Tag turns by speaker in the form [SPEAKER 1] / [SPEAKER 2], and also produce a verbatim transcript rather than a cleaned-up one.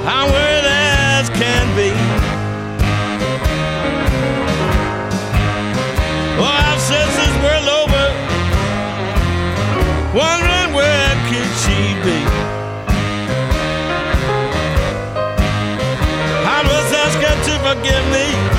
[SPEAKER 1] I'm worried as can be. Oh, I've searched this world over, wondering where could she be. I must ask her to forgive me.